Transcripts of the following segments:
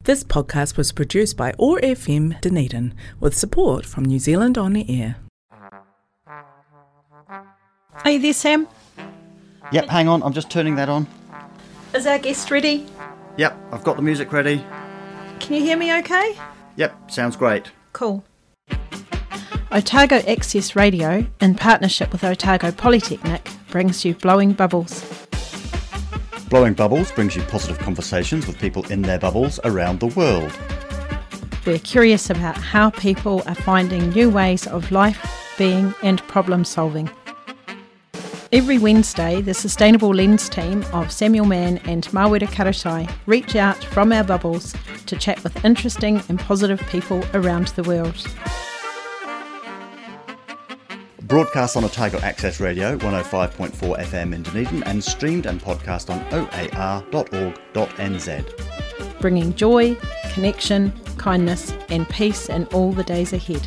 This podcast was produced by OAR FM Dunedin with support from New Zealand On Air. Are you there, Sam? Yep, hang on, I'm just turning that on. Is our guest ready? Yep, I've got the music ready. Can you hear me okay? Yep, sounds great. Cool. Otago Access Radio, in partnership with Otago Polytechnic, brings you Blowing Bubbles. Blowing Bubbles brings you positive conversations with people in their bubbles around the world. We're curious about how people are finding new ways of life, being and problem solving. Every Wednesday, the Sustainable Lens team of Samuel Mann and Mawera Karatai reach out from our bubbles to chat with interesting and positive people around the world. Broadcast on Otago Access Radio 105.4 FM in Dunedin and streamed and podcast on oar.org.nz. Bringing joy, connection, kindness and peace in all the days ahead.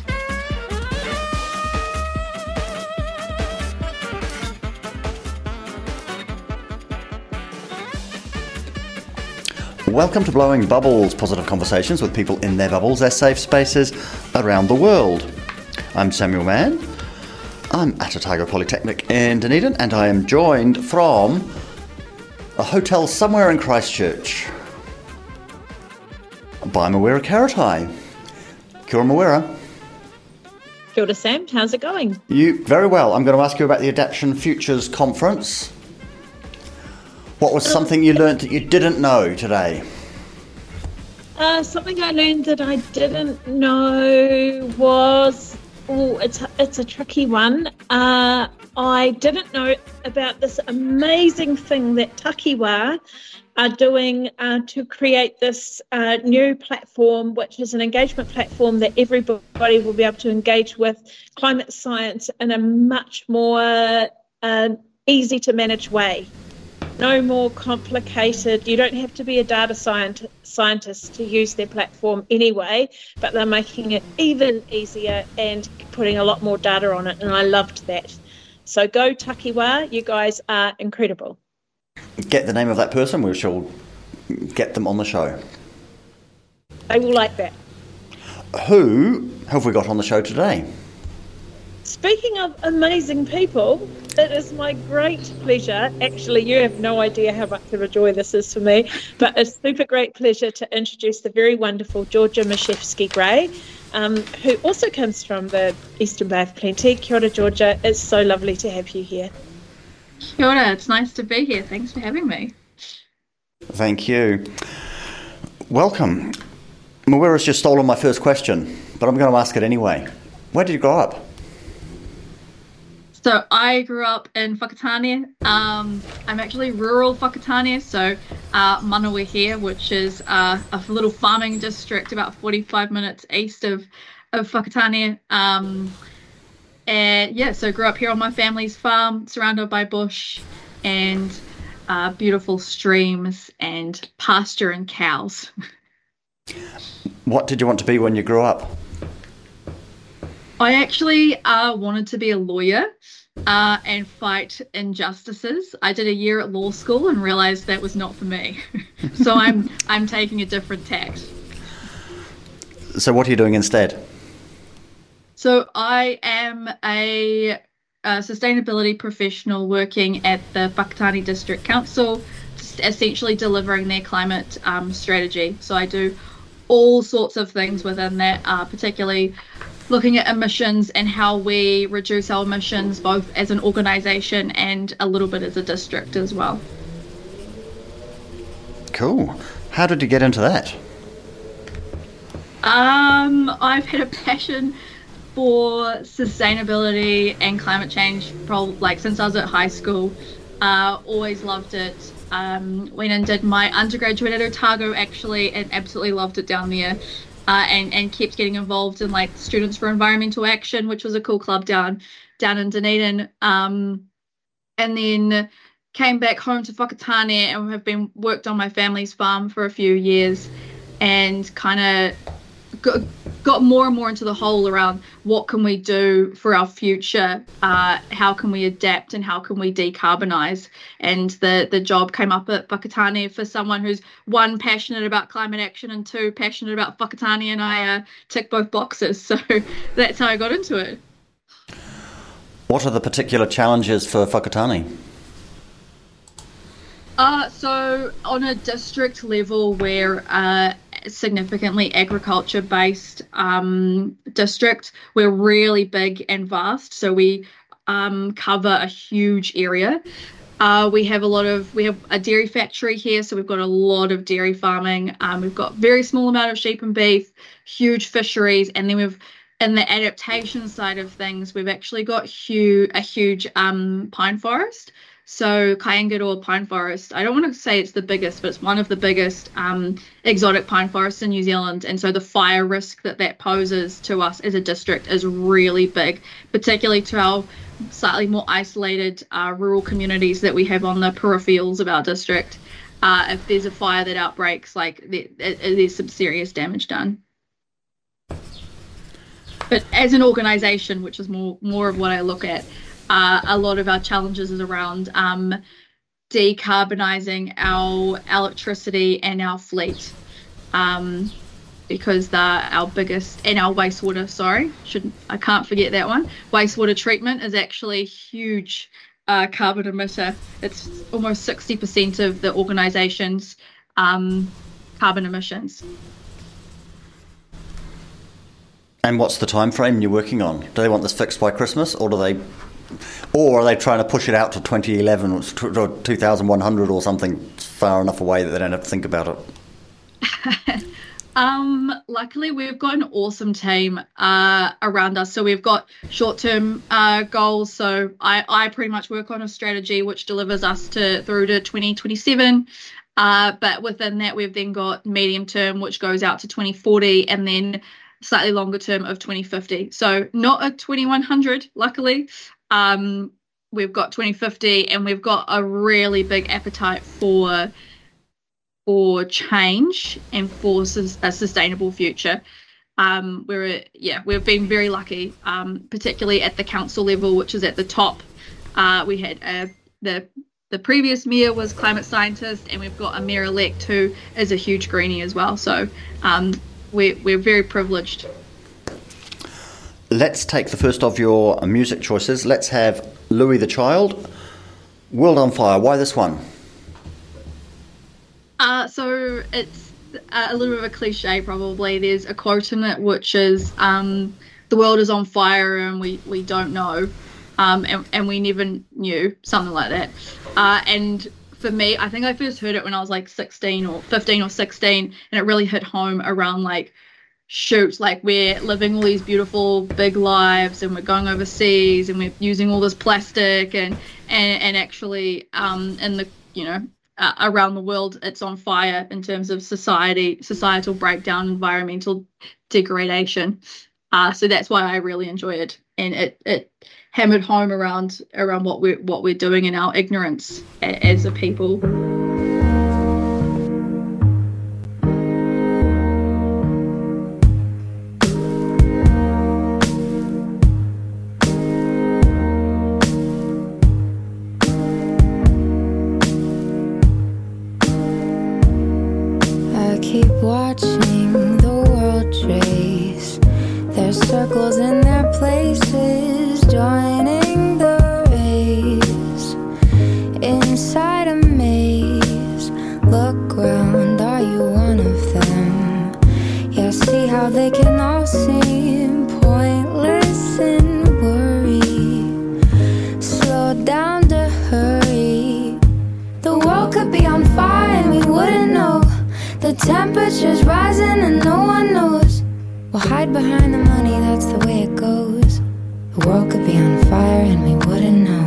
Welcome to Blowing Bubbles, positive conversations with people in their bubbles, their safe spaces around the world. I'm Samuel Mann. I'm at Otago Polytechnic in Dunedin and I am joined from a hotel somewhere in Christchurch by Mawera Karatai. Kia ora, Mawera. Kia ora, Sam. How's it going? Very well. I'm going to ask you about the Adaption Futures Conference. What was something you learnt that you didn't know today? Something I learned that I didn't know was... it's a tricky one. I didn't know about this amazing thing that Takiwā are doing to create this new platform, which is an engagement platform that everybody will be able to engage with climate science in a much more easy to manage way. No more complicated. You don't have to be a data scientist to use their platform anyway, but they're making it even easier and putting a lot more data on it, and I loved that. So go Takiwā, you guys are incredible. Get the name of that person, we shall get them on the show. They will like that. Who have we got on the show today? Speaking of amazing people, it is my great pleasure. Actually, you have no idea how much of a joy this is for me, but a super great pleasure to introduce the very wonderful Georgia Mashevsky-Gray, who also comes from the Eastern Bay of Plenty. Kia ora, Georgia. It's so lovely to have you here. Kia ora. It's nice to be here. Thanks for having me. Thank you. Welcome. Mawera's just stolen my first question, but I'm going to ask it anyway. Where did you grow up? So I grew up in Whakatane. I'm actually rural Whakatane, so Manawehea, which is a little farming district about 45 minutes east of Whakatane. And yeah, so grew up here on my family's farm, surrounded by bush and beautiful streams and pasture and cows. What did you want to be when you grew up? I actually wanted to be a lawyer and fight injustices. I did a year at law school and realised that was not for me. So I'm taking a different tact. So what are you doing instead? So I am a sustainability professional working at the Whakatane District Council, essentially delivering their climate strategy. So I do all sorts of things within that, particularly looking at emissions and how we reduce our emissions both as an organisation and a little bit as a district as well. Cool. How did you get into that? I've had a passion for sustainability and climate change since I was at high school. Always loved it. Went and did my undergraduate at Otago actually and absolutely loved it down there. And kept getting involved in Students for Environmental Action, which was a cool club down in Dunedin. And then came back home to Whakatane and have been worked on my family's farm for a few years and kind of got more and more into the whole around what can we do for our future, how can we adapt, and how can we decarbonise. And the job came up at Whakatane for someone who's, one, passionate about climate action, and two, passionate about Whakatane, and I tick both boxes. So that's how I got into it. What are the particular challenges for Whakatane? So on a district level, we're significantly agriculture-based district. We're really big and vast, so we cover a huge area. We have a dairy factory here, so we've got a lot of dairy farming. We've got very small amount of sheep and beef, huge fisheries, and then in the adaptation side of things, we've actually got a huge pine forest. So Kaingaroa pine forest, I don't want to say it's the biggest, but it's one of the biggest exotic pine forests in New Zealand. And so the fire risk that poses to us as a district is really big, particularly to our slightly more isolated rural communities that we have on the peripherals of our district. If there's a fire that outbreaks, there's some serious damage done. But as an organisation, which is more of what I look at, a lot of our challenges is around decarbonising our electricity and our fleet, because they're our biggest, and our wastewater. I can't forget that one. Wastewater treatment is actually a huge carbon emitter. It's almost 60% of the organisation's carbon emissions. And what's the time frame you're working on? Do they want this fixed by Christmas, or are they trying to push it out to 2011 or 2100 or something far enough away that they don't have to think about it? Luckily, we've got an awesome team around us. So we've got short-term goals. So I pretty much work on a strategy which delivers us through to 2027. But within that, we've then got medium-term, which goes out to 2040, and then slightly longer term of 2050. So not a 2100, luckily. We've got 2050, and we've got a really big appetite for change and for a sustainable future. We've been very lucky, particularly at the council level, which is at the top. We had the previous mayor was climate scientist, and we've got a mayor-elect who is a huge greenie as well. So we're very privileged. Let's take the first of your music choices. Let's have Louis the Child, World on Fire. Why this one? So it's a little bit of a cliche, probably. There's a quote in it which is, the world is on fire and we don't know, and we never knew, something like that. And for me, I think I first heard it when I was like 15 or 16, and it really hit home around we're living all these beautiful big lives, and we're going overseas, and we're using all this plastic, and actually in the around the world it's on fire in terms of societal breakdown, environmental degradation. So that's why I really enjoy it, and it hammered home around what we're doing in our ignorance as a people. Keep watching the world trace their circles in their places, joining the race inside a maze. Look round, are you one of them? Yeah, see how they can all seem pointless and worry. Slow down to hurry. The world could be on fire and we wouldn't know. The temperature's rising and no one knows. We'll hide behind the money, that's the way it goes. The world could be on fire and we wouldn't know.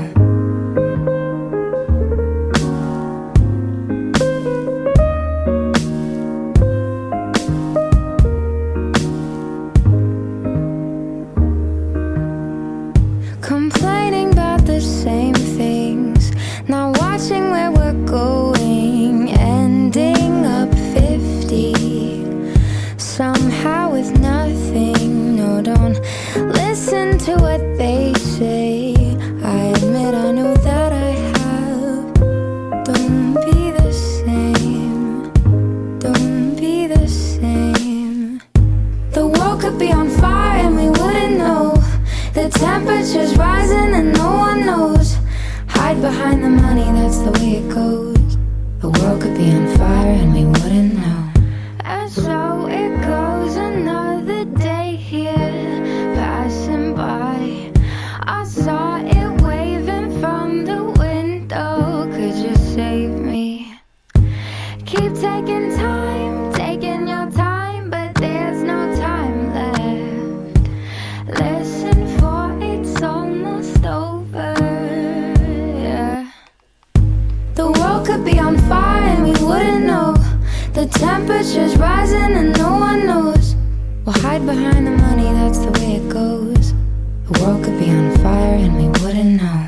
Complaining about the same things, not watching where we're going, ending up 50. Somehow with nothing. No, don't listen to what they say. I admit I know that I have. Don't be the same. Don't be the same. The world could be on fire and we wouldn't know. The temperature's rising and no one knows. Hide behind the money, that's the way it goes. The world could be on fire and we wouldn't know. And so it goes, another day here, passing by. I saw it waving from the window. Could you save me? Keep taking time, taking your time, but there's no time left. Listen, for it's almost over. Yeah. The world could be on fire and we wouldn't know. The temperature's rising and no one knows. We'll hide behind the money, that's the way it goes. The world could be on fire and we wouldn't know.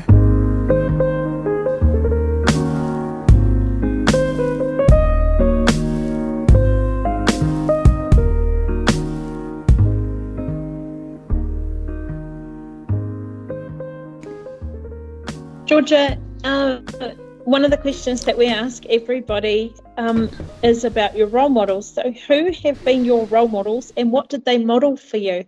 Georgia, one of the questions that we ask everybody is about your role models. So who have been your role models and what did they model for you?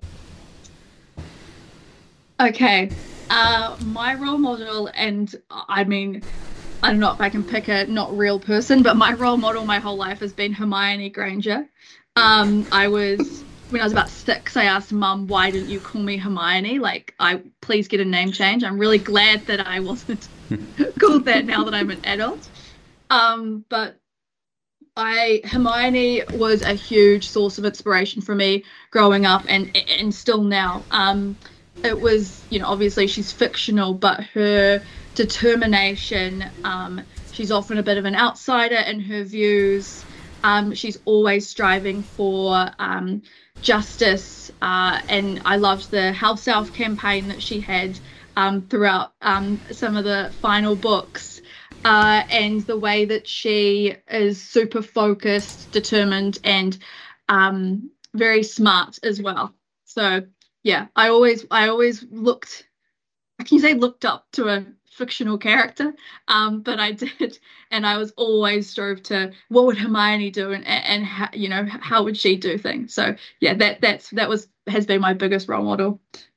Okay, my role model, and I mean, I don't know if I can pick a not real person, but my role model my whole life has been Hermione Granger. When I was about 6, I asked Mum, why didn't you call me Hermione? Like, please get a name change. I'm really glad that I wasn't called that now that I'm an adult. But Hermione was a huge source of inspiration for me growing up and still now. It was, obviously she's fictional, but her determination, she's often a bit of an outsider in her views. She's always striving for justice, and I loved the House Elf campaign that she had throughout some of the final books, and the way that she is super focused, determined, and very smart as well. So yeah, I always looked up to a fictional character, but I did, and I was always strove to what would Hermione do, and how would she do things. So yeah, that has been my biggest role model.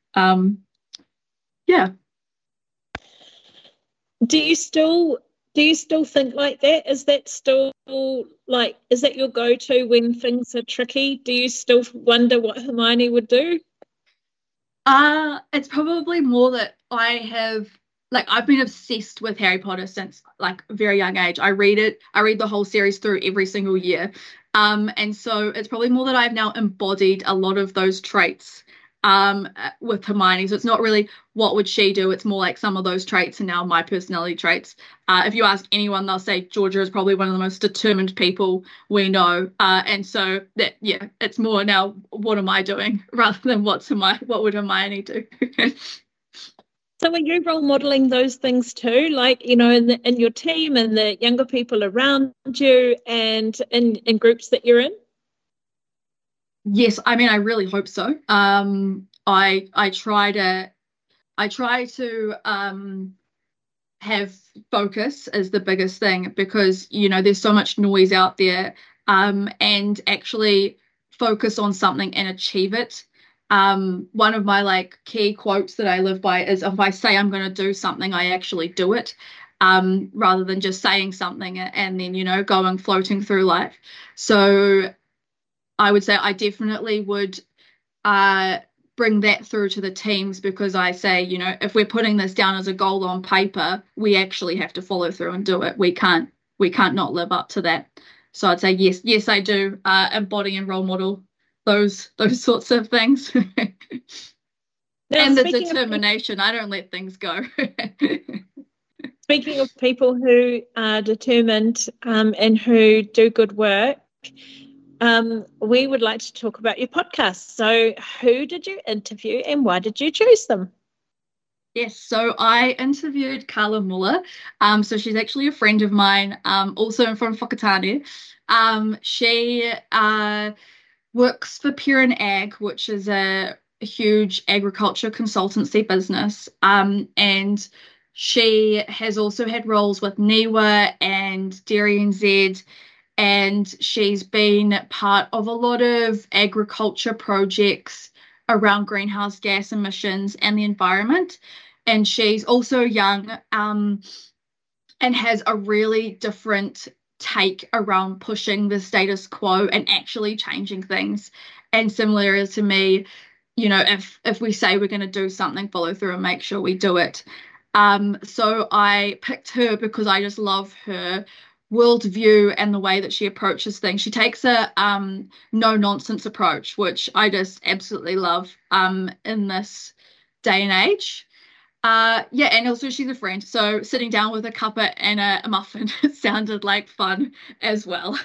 Yeah. Do you still think like that? Is that still is that your go-to when things are tricky? Do you still wonder what Hermione would do? It's probably more that I've been obsessed with Harry Potter since a very young age. I read the whole series through every single year. And so it's probably more that I've now embodied a lot of those traits with Hermione. So it's not really what would she do. It's more like some of those traits are now my personality traits. If you ask anyone, they'll say Georgia is probably one of the most determined people we know. And so that, yeah, it's more now what am I doing rather than what would Hermione do? So are you role modelling those things too, in your team and the younger people around you and in groups that you're in? Yes, I mean, I really hope so. I try to have focus as the biggest thing because, there's so much noise out there, and actually focus on something and achieve it. One of my key quotes that I live by is if I say I'm going to do something, I actually do it, rather than just saying something and then, going floating through life. So I would say I definitely would bring that through to the teams because I say, if we're putting this down as a goal on paper, we actually have to follow through and do it. We can't not live up to that. So I'd say yes, I do embody and role model those sorts of things. Now, and the determination. I don't let things go. Speaking of people who are determined and who do good work, we would like to talk about your podcast. So who did you interview and why did you choose them? Yes, so I interviewed Carla Muller. So she's actually a friend of mine, also from Whakatane. She works for Pure and Ag, which is a huge agriculture consultancy business. And she has also had roles with NIWA and Dairy NZ, and she's been part of a lot of agriculture projects around greenhouse gas emissions and the environment. And she's also young, and has a really different take around pushing the status quo and actually changing things. And similar to me, you know, if we say we're going to do something, follow through and make sure we do it. So I picked her because I just love her worldview and the way that she approaches things. She takes a no-nonsense approach, which I just absolutely love in this day and age. And also she's a friend, so sitting down with a cuppa and a muffin sounded like fun as well.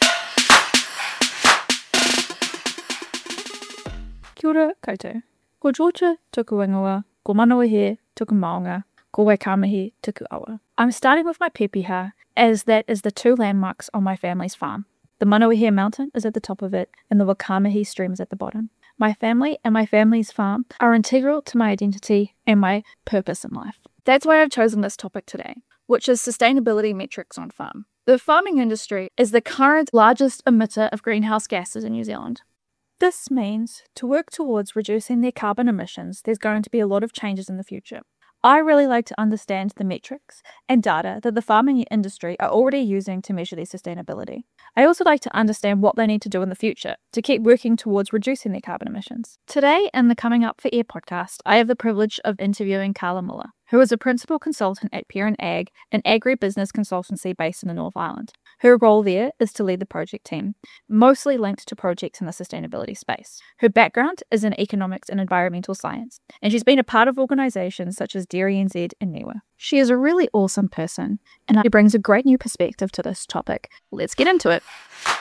Kia ora koutou. Ko Georgia tuku ingoa, ko Manawa he tuku maunga, ko Waikamahi tuku awa. I'm starting with my pepeha, as that is the two landmarks on my family's farm. The Manawa Mountain is at the top of it, and the Wakamahi stream is at the bottom. My family and my family's farm are integral to my identity and my purpose in life. That's why I've chosen this topic today, which is sustainability metrics on farm. The farming industry is the current largest emitter of greenhouse gases in New Zealand. This means to work towards reducing their carbon emissions, there's going to be a lot of changes in the future. I really like to understand the metrics and data that the farming industry are already using to measure their sustainability. I also like to understand what they need to do in the future to keep working towards reducing their carbon emissions. Today, in the Coming Up for Air podcast, I have the privilege of interviewing Carla Muller, who is a principal consultant at Pure and Ag, an agribusiness consultancy based in the North Island. Her role there is to lead the project team, mostly linked to projects in the sustainability space. Her background is in economics and environmental science, and she's been a part of organisations such as Dairy NZ and NIWA. She is a really awesome person, and she brings a great new perspective to this topic. Let's get into it.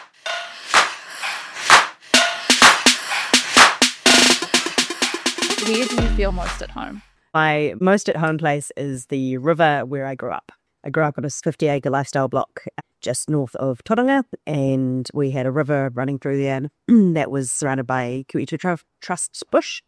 Where do you feel most at home? My most at home place is the river where I grew up. I grew up on a 50-acre lifestyle block just north of Tauranga, and we had a river running through there that was surrounded by Kuitu Trust bush,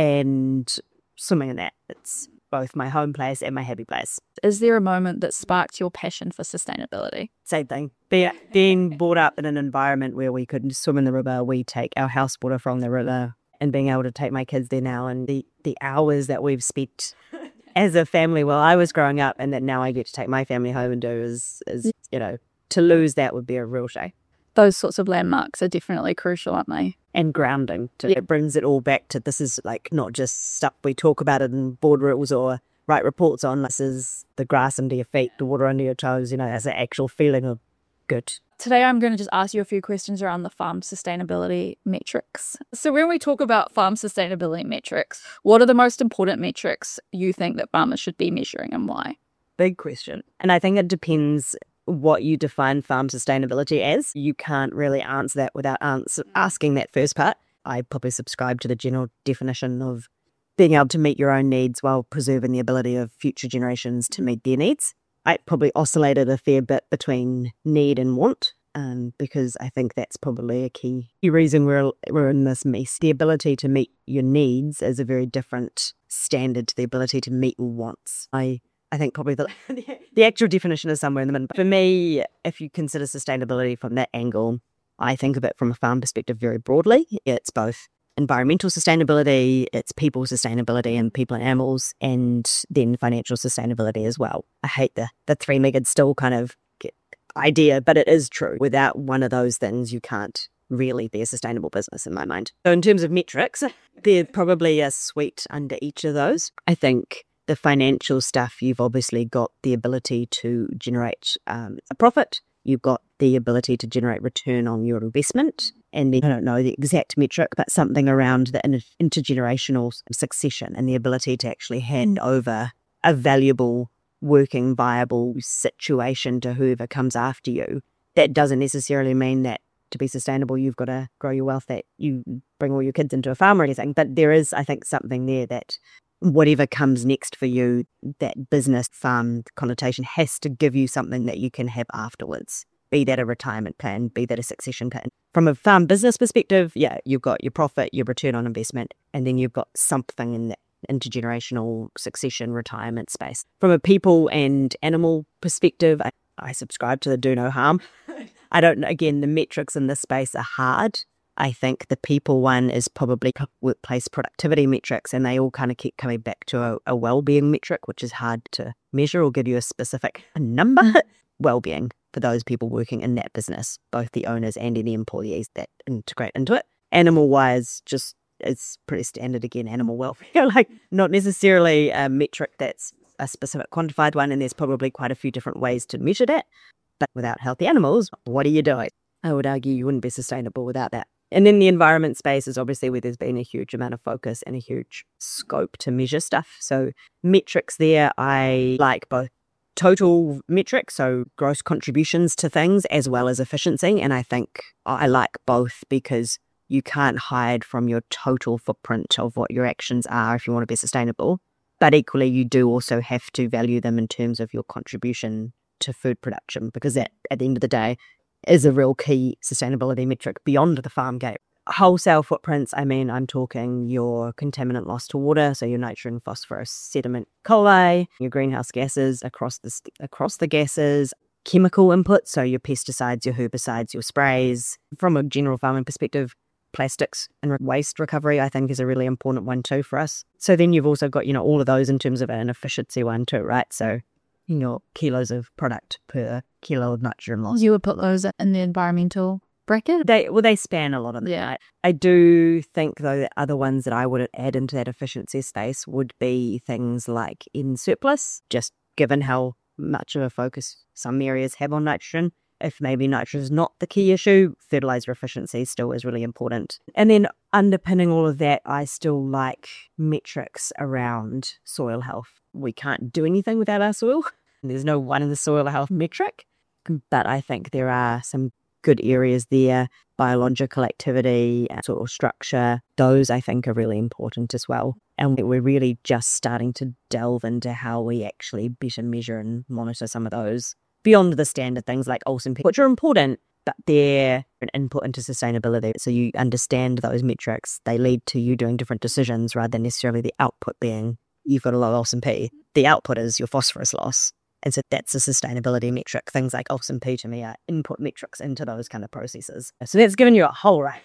and swimming in that. It's both my home place and my happy place. Is there a moment that sparked your passion for sustainability? Same thing. Being brought up in an environment where we could swim in the river, we take our house water from the river, and being able to take my kids there now, and the hours that we've spent as a family while I was growing up, and that now I get to take my family home and do is you know, to lose that would be a real shame. Those sorts of landmarks are definitely crucial, aren't they? And grounding. It brings it all back to, this is like not just stuff we talk about it in board rules or write reports on. This is the grass under your feet, the water under your toes, you know, as an actual feeling of good. Today I'm going to just ask you a few questions around the farm sustainability metrics. So when we talk about farm sustainability metrics, what are the most important metrics you think that farmers should be measuring, and why? Big question. And I think it depends what you define farm sustainability as. You can't really answer that without asking that first part. I probably subscribe to the general definition of being able to meet your own needs while preserving the ability of future generations to meet their needs. I probably oscillated a fair bit between need and want, because I think that's probably a key reason we're in this mess. The ability to meet your needs is a very different standard to the ability to meet your wants. I think probably the actual definition is somewhere in the middle. For me, if you consider sustainability from that angle, I think of it from a farm perspective very broadly. It's both environmental sustainability, it's people sustainability and people and animals, and then financial sustainability as well. I hate the three-legged stool kind of idea, but it is true. Without one of those things, you can't really be a sustainable business in my mind. So in terms of metrics, there's probably a suite under each of those. I think the financial stuff, you've obviously got the ability to generate a profit. You've got the ability to generate return on your investment. And then, I don't know the exact metric, but something around the intergenerational succession and the ability to actually hand over a valuable, working, viable situation to whoever comes after you. That doesn't necessarily mean that to be sustainable, you've got to grow your wealth, that you bring all your kids into a farm or anything. But there is, I think, something there that whatever comes next for you, that business farm connotation has to give you something that you can have afterwards. be that a retirement plan, be that a succession plan. From a farm business perspective, yeah, you've got your profit, your return on investment, and then you've got something in that intergenerational succession retirement space. From a people and animal perspective, I subscribe to the do no harm. Again, the metrics in this space are hard. I think the people one is probably workplace productivity metrics, and they all kind of keep coming back to a well-being metric, which is hard to measure or give you a specific number. Well-being for those people working in that business, both the owners and any employees that integrate into it. Animal-wise, just it's pretty standard again, animal welfare, like not necessarily a metric that's a specific quantified one, and there's probably quite a few different ways to measure that. But without healthy animals, what are you doing? I would argue you wouldn't be sustainable without that. And then the environment space is obviously where there's been a huge amount of focus and a huge scope to measure stuff. So metrics there, I like both total metrics, so gross contributions to things, as well as efficiency. And I think I like both because you can't hide from your total footprint of what your actions are if you want to be sustainable. But equally, you do also have to value them in terms of your contribution to food production, because that, at the end of the day, is a real key sustainability metric beyond the farm gate. Wholesale footprints, I mean, I'm talking your contaminant loss to water, so your nitrogen, phosphorus, sediment, coli, your greenhouse gases across the gases, chemical inputs, so your pesticides, your herbicides, your sprays. From a general farming perspective, plastics and waste recovery, I think, is a really important one too for us. So then you've also got, all of those in terms of an efficiency one too, right? So kilos of product per kilo of nitrogen loss. You would put those in the environmental bracket? They span a lot of them. Yeah. Right? I do think, though, that other ones that I would add into that efficiency space would be things like in surplus, just given how much of a focus some areas have on nitrogen. If maybe nitrogen is not the key issue, fertilizer efficiency still is really important. And then underpinning all of that, I still like metrics around soil health. We can't do anything without our soil. There's no one in the soil health metric, but I think there are some good areas there. Biological activity, soil structure, those I think are really important as well. And we're really just starting to delve into how we actually better measure and monitor some of those beyond the standard things like Olsen, which are important, but they're an input into sustainability. So you understand those metrics, they lead to you doing different decisions rather than necessarily the output being you've got a low Olsen P. The output is your phosphorus loss. And so that's a sustainability metric. Things like Olsen P to me are input metrics into those kind of processes. So that's given you a whole range.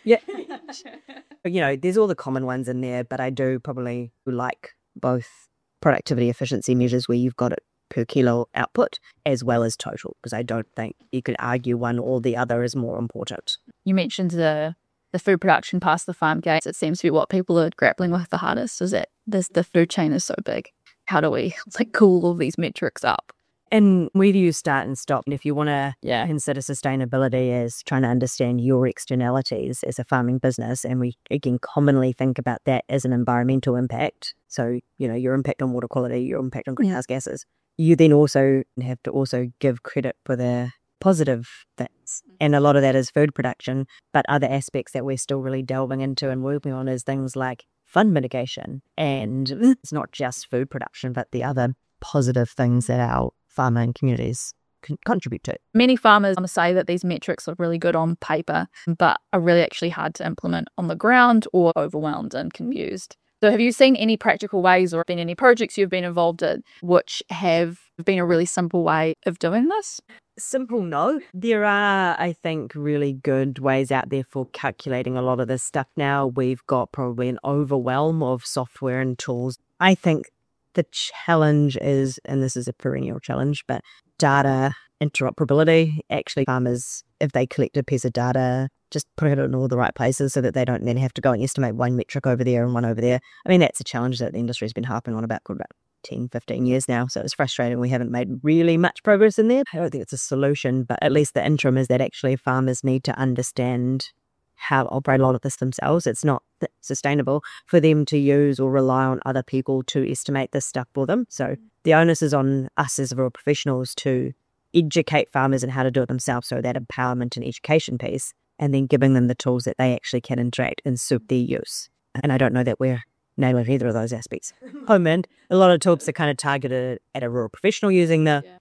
Yeah. There's all the common ones in there, but I do probably like both productivity efficiency measures where you've got it per kilo output as well as total, because I don't think you could argue one or the other is more important. You mentioned the food production past the farm gates. It seems to be what people are grappling with the hardest, is that the food chain is so big. How do we cool all these metrics up? And where do you start and stop? And if you want to consider sustainability as trying to understand your externalities as a farming business, and we, again, commonly think about that as an environmental impact, so, your impact on water quality, your impact on greenhouse gases, you then also have to also give credit for the positive things. And a lot of that is food production, but other aspects that we're still really delving into and working on is things like fund mitigation. And it's not just food production, but the other positive things that our farming communities can contribute to. Many farmers say that these metrics are really good on paper, but are really actually hard to implement on the ground or overwhelmed and confused. So have you seen any practical ways or been any projects you've been involved in which have been a really simple way of doing this? Simple, no. There are, I think, really good ways out there for calculating a lot of this stuff now. We've got probably an overwhelm of software and tools. I think the challenge is, and this is a perennial challenge, but data interoperability. Actually, farmers, if they collect a piece of data, just put it in all the right places so that they don't then have to go and estimate one metric over there and one over there. I mean, that's a challenge that the industry's been harping on about 10, 15 years now. So it's frustrating. We haven't made really much progress in there. I don't think it's a solution, but at least the interim is that actually farmers need to understand how to operate a lot of this themselves. It's not sustainable for them to use or rely on other people to estimate this stuff for them. So the onus is on us as rural professionals to educate farmers in how to do it themselves. So that empowerment and education piece, and then giving them the tools that they actually can interact and suit their use. And I don't know that we're nailing either of those aspects. And a lot of tools are kind of targeted at a rural professional using the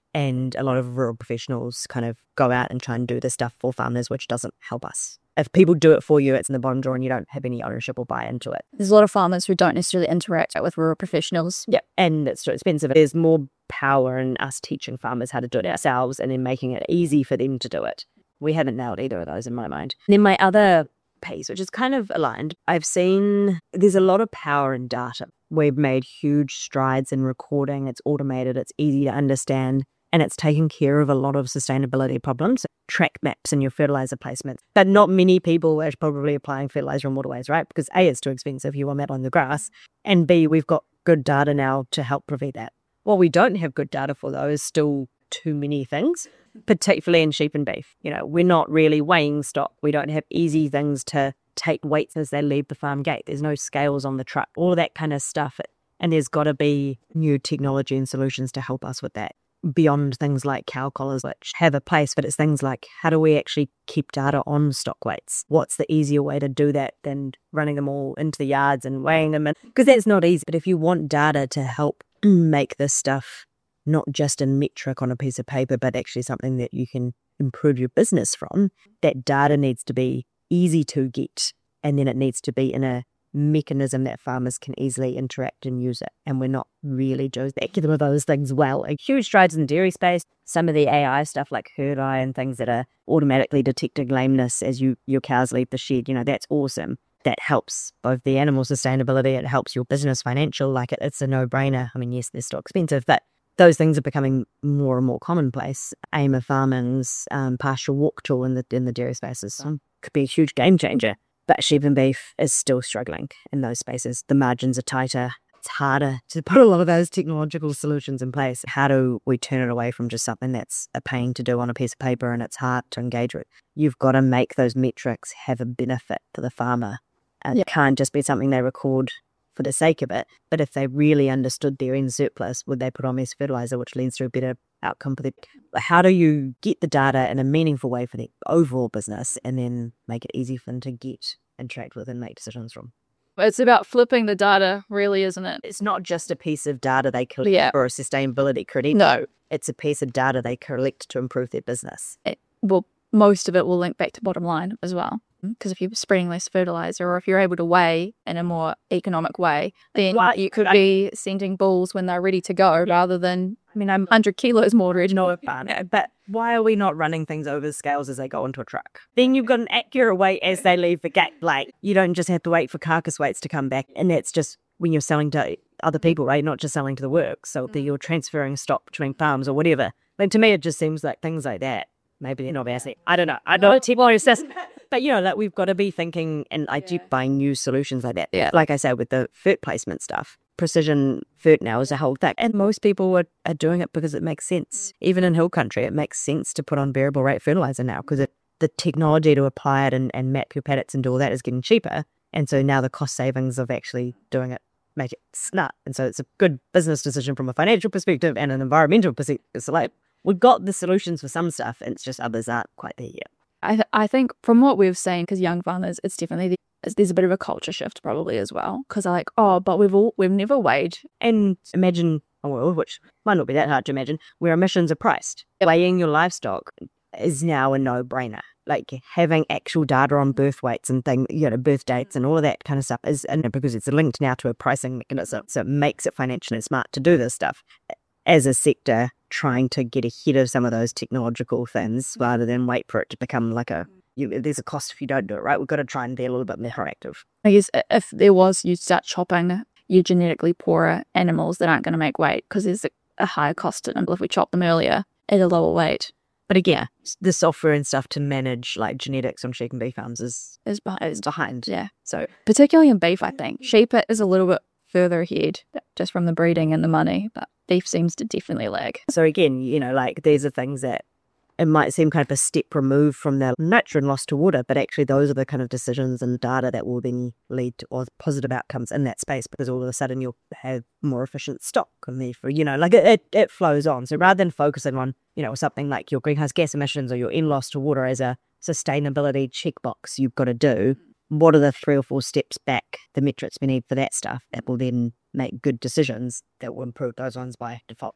And a lot of rural professionals kind of go out and try and do this stuff for farmers, which doesn't help us. If people do it for you, it's in the bottom drawer and you don't have any ownership or buy into it. There's a lot of farmers who don't necessarily interact with rural professionals. Yeah, and it's so expensive. There's more power in us teaching farmers how to do it ourselves and then making it easy for them to do it. We haven't nailed either of those in my mind. And then my other piece, which is kind of aligned, I've seen there's a lot of power in data. We've made huge strides in recording. It's automated. It's easy to understand. And it's taking care of a lot of sustainability problems. Track maps in your fertilizer placements. But not many people are probably applying fertilizer on waterways, right? Because A, it's too expensive. You want that on the grass. And B, we've got good data now to help prevent that. What we don't have good data for, though, is still too many things, particularly in sheep and beef. You know, we're not really weighing stock. We don't have easy things to take weights as they leave the farm gate. There's no scales on the truck, all of that kind of stuff. And there's got to be new technology and solutions to help us with that. Beyond things like cow collars, which have a place, but it's things like, how do we actually keep data on stock weights? What's the easier way to do that than running them all into the yards and weighing them in? Because that's not easy. But if you want data to help make this stuff not just a metric on a piece of paper, but actually something that you can improve your business from, that data needs to be easy to get. And then it needs to be in a mechanism that farmers can easily interact and use it. And we're not really doing either of those things well. Like huge strides in the dairy space, some of the AI stuff like herd eye and things that are automatically detecting lameness as your cows leave the shed, you know, that's awesome. That helps both the animal sustainability, it helps your business financial, like it's a no-brainer. I mean, yes, they're still expensive, but those things are becoming more and more commonplace. AIMA Farming's partial walk tool in the dairy spaces could be a huge game changer. But sheep and beef is still struggling in those spaces. The margins are tighter. It's harder to put a lot of those technological solutions in place. How do we turn it away from just something that's a pain to do on a piece of paper and it's hard to engage with? You've got to make those metrics have a benefit for the farmer. It can't just be something they record for the sake of it. But if they really understood their end surplus, would they put on less fertilizer, which leads to a better outcome for them? How do you get the data in a meaningful way for the overall business and then make it easy for them to get, interact with and make decisions from? It's about flipping the data, really, isn't it? It's not just a piece of data they collect for a sustainability credit. No. It's a piece of data they collect to improve their business. Most of it will link back to bottom line as well. Because if you're spreading less fertilizer or if you're able to weigh in a more economic way, then you could be sending bulls when they're ready to go rather than, I'm 100 kilos more ready. But why are we not running things over scales as they go into a truck? Then you've got an accurate weight as they leave the gate. Like, you don't just have to wait for carcass weights to come back. And that's just when you're selling to other people, right? Not just selling to the work. So you're transferring stock between farms or whatever. Like, to me, it just seems like things like that. Maybe they're not asset. I don't know. I know it's but like we've got to be thinking and buying new solutions like that. Yeah. Like I said, with the fert placement stuff, precision fert now is a whole thing. And most people are doing it because it makes sense. Even in hill country, it makes sense to put on variable rate fertilizer now because the technology to apply it and map your paddocks and do all that is getting cheaper. And so now the cost savings of actually doing it make it smart. And so it's a good business decision from a financial perspective and an environmental perspective. So like, we've got the solutions for some stuff, and it's just others aren't quite there yet. I think from what we've seen, because young farmers, it's definitely there's a bit of a culture shift probably as well. Because they're like, but we've never weighed. And imagine a world, which might not be that hard to imagine, where emissions are priced. Weighing your livestock is now a no-brainer. Like having actual data on birth weights and things, birth dates and all of that kind of stuff is, and because it's linked now to a pricing mechanism, so it makes it financially smart to do this stuff. As a sector, trying to get ahead of some of those technological things rather than wait for it to become like there's a cost if you don't do it, right? We've got to try and be a little bit more proactive. I guess if there was, you'd start chopping your genetically poorer animals that aren't going to make weight because there's a higher cost to them if we chop them earlier at a lower weight. But again, the software and stuff to manage like genetics on sheep and beef farms is behind. Yeah. So particularly in beef, I think. Sheep is a little bit further ahead just from the breeding and the money, but beef seems to definitely lag. So again, like these are things that it might seem kind of a step removed from the nitrogen loss to water, but actually those are the kind of decisions and data that will then lead to positive outcomes in that space because all of a sudden you'll have more efficient stock and therefore, like it flows on. So rather than focusing on, something like your greenhouse gas emissions or your in-loss to water as a sustainability checkbox you've got to do, what are the 3 or 4 steps back, the metrics we need for that stuff that will then make good decisions that will improve those ones by default?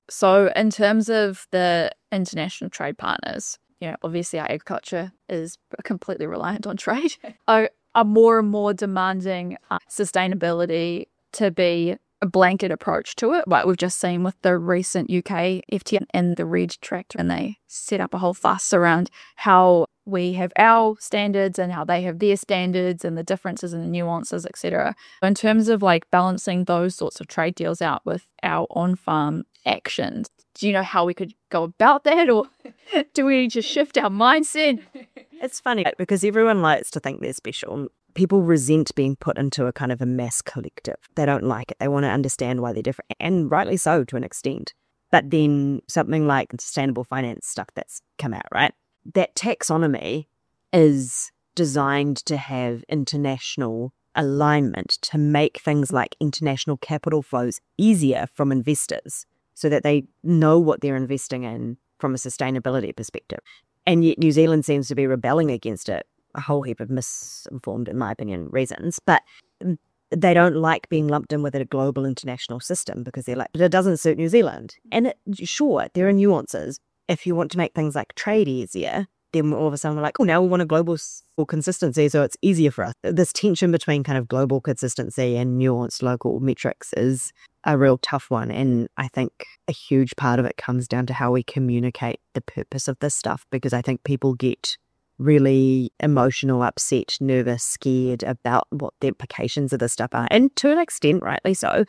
So in terms of the international trade partners, obviously our agriculture is completely reliant on trade, are more and more demanding sustainability to be a blanket approach to it. Like we've just seen with the recent UK FTA and the RED tract, and they set up a whole fuss around how we have our standards and how they have their standards and the differences and the nuances, etc. In terms of like balancing those sorts of trade deals out with our on-farm actions, do you know how we could go about that, or do we need to shift our mindset? It's funny because everyone likes to think they're special. People resent being put into a kind of a mass collective. They don't like it. They want to understand why they're different, and rightly so to an extent. But then something like sustainable finance stuff that's come out, right? That taxonomy is designed to have international alignment to make things like international capital flows easier from investors so that they know what they're investing in from a sustainability perspective. And yet New Zealand seems to be rebelling against it. A whole heap of misinformed, in my opinion, reasons. But they don't like being lumped in with a global international system because they're like, but it doesn't suit New Zealand. And sure, there are nuances. If you want to make things like trade easier, then all of a sudden we're like, oh, now we want a global consistency, so it's easier for us. This tension between kind of global consistency and nuanced local metrics is a real tough one. And I think a huge part of it comes down to how we communicate the purpose of this stuff, because I think people get really emotional, upset, nervous, scared about what the implications of this stuff are. And to an extent, rightly so.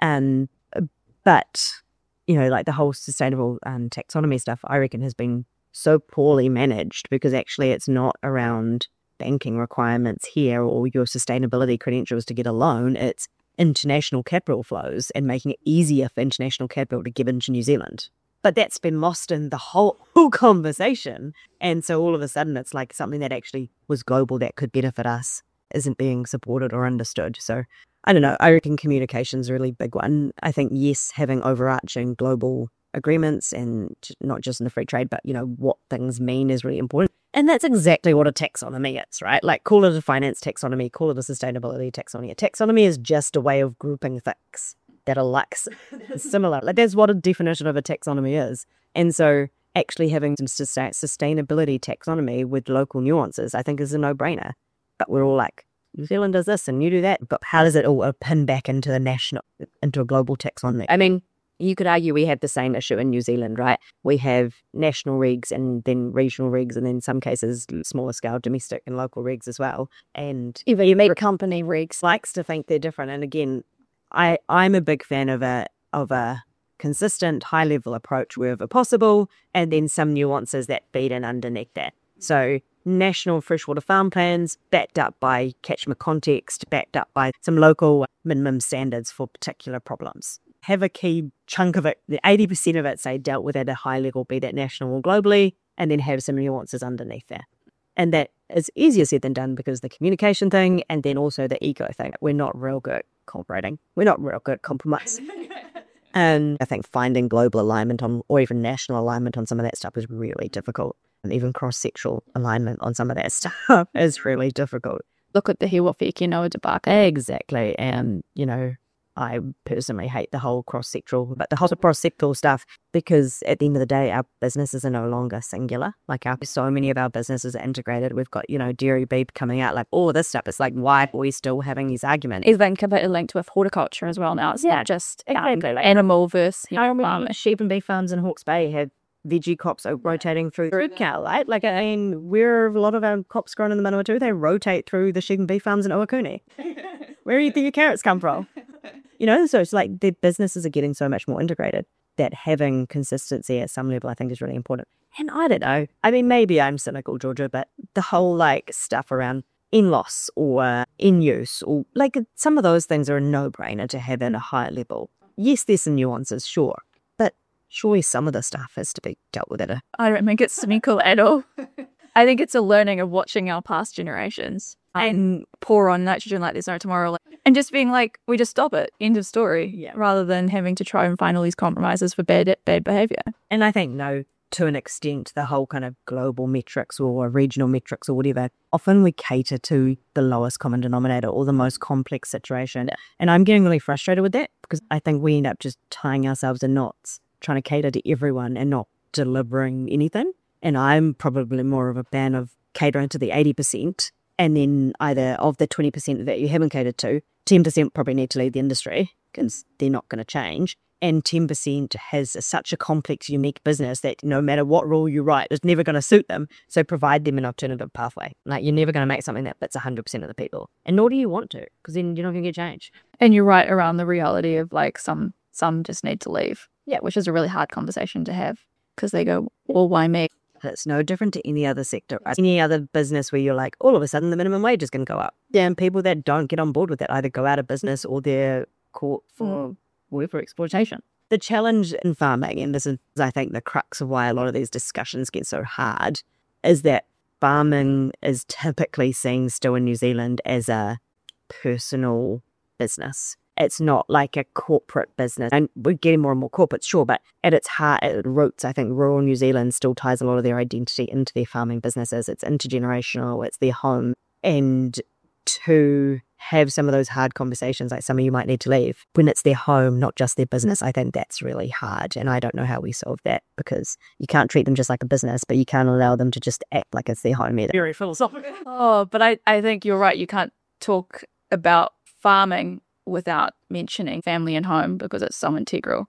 But, like the whole sustainable taxonomy stuff, I reckon has been so poorly managed because actually it's not around banking requirements here or your sustainability credentials to get a loan. It's international capital flows and making it easier for international capital to give into New Zealand. But that's been lost in the whole conversation. And so all of a sudden it's like something that actually was global that could benefit us isn't being supported or understood. So I don't know. I reckon communication's a really big one. I think, yes, having overarching global agreements and not just in the free trade, but, what things mean is really important. And that's exactly what a taxonomy is, right? Like call it a finance taxonomy, call it a sustainability taxonomy. A taxonomy is just a way of grouping things that are like similar. Like that's what a definition of a taxonomy is. And so actually having some sustainability taxonomy with local nuances, I think is a no-brainer. But we're all like, New Zealand does this and you do that. But how does it all pin back into into a global taxonomy? I mean, you could argue we have the same issue in New Zealand, right? We have national regs and then regional regs and then in some cases smaller scale domestic and local regs as well. And even you make company regs likes to think they're different. And again, I'm a big fan of a consistent high-level approach wherever possible, and then some nuances that feed in underneath that. So national freshwater farm plans backed up by catchment context, backed up by some local minimum standards for particular problems. Have a key chunk of it, the 80% of it, say, dealt with at a high level, be that national or globally, and then have some nuances underneath that. And that is easier said than done because the communication thing and then also the ego thing. We're not real good at cooperating. We're not real good at compromise. And I think finding global alignment on, or even national alignment on some of that stuff is really difficult. And even cross-sectional alignment on some of that stuff is really difficult. Look at the He Whawhiki Noa debacle. Exactly. And, I personally hate the whole cross-sectoral stuff because at the end of the day, our businesses are no longer singular. Like so many of our businesses are integrated. We've got, dairy beef coming out, like all this stuff. It's like, why are we still having these arguments? Even completely linked with horticulture as well now. It's not just exactly, like animal versus sheep and beef farms in Hawke's Bay have veggie crops rotating through the cow, right? Like, I mean, where a lot of our crops grown in the Manawatu, they rotate through the sheep and beef farms in Owakuni. Where do you think your carrots come from? So it's like the businesses are getting so much more integrated that having consistency at some level I think is really important. And I don't know. I mean, maybe I'm cynical, Georgia, but the whole stuff around in-loss or in-use or some of those things are a no-brainer to have at a higher level. Yes, there's some nuances, sure. But surely some of the stuff has to be dealt with I don't think it's cynical at all. I think it's a learning of watching our past generations and pour on nitrogen like there's no tomorrow. And just being like, we just stop it, end of story, rather than having to try and find all these compromises for bad behaviour. And I think, to an extent, the whole kind of global metrics or regional metrics or whatever, often we cater to the lowest common denominator or the most complex situation. And I'm getting really frustrated with that because I think we end up just tying ourselves in knots trying to cater to everyone and not delivering anything. And I'm probably more of a fan of catering to the 80%, and then either of the 20% that you haven't catered to, 10% probably need to leave the industry because they're not going to change. And 10% has such a complex, unique business that no matter what rule you write, it's never going to suit them. So provide them an alternative pathway. Like, you're never going to make something that fits 100% of the people. And nor do you want to, because then you're not going to get change. And you're right around the reality of like some just need to leave. Yeah, which is a really hard conversation to have because they go, well, why me? It's no different to any other sector, right? Any other business where you're like, all of a sudden the minimum wage is going to go up. Yeah, and people that don't get on board with that either go out of business or they're caught for whatever exploitation. The challenge in farming, and this is, I think, the crux of why a lot of these discussions get so hard, is that farming is typically seen still in New Zealand as a personal business. It's not like a corporate business. And we're getting more and more corporate, sure, but at its heart, at its roots, I think rural New Zealand still ties a lot of their identity into their farming businesses. It's intergenerational, it's their home. And to have some of those hard conversations, like some of you might need to leave, when it's their home, not just their business, I think that's really hard. And I don't know how we solve that, because you can't treat them just like a business, but you can't allow them to just act like it's their home either. Very philosophical. Oh, but I think you're right. You can't talk about farming without mentioning family and home, because it's so integral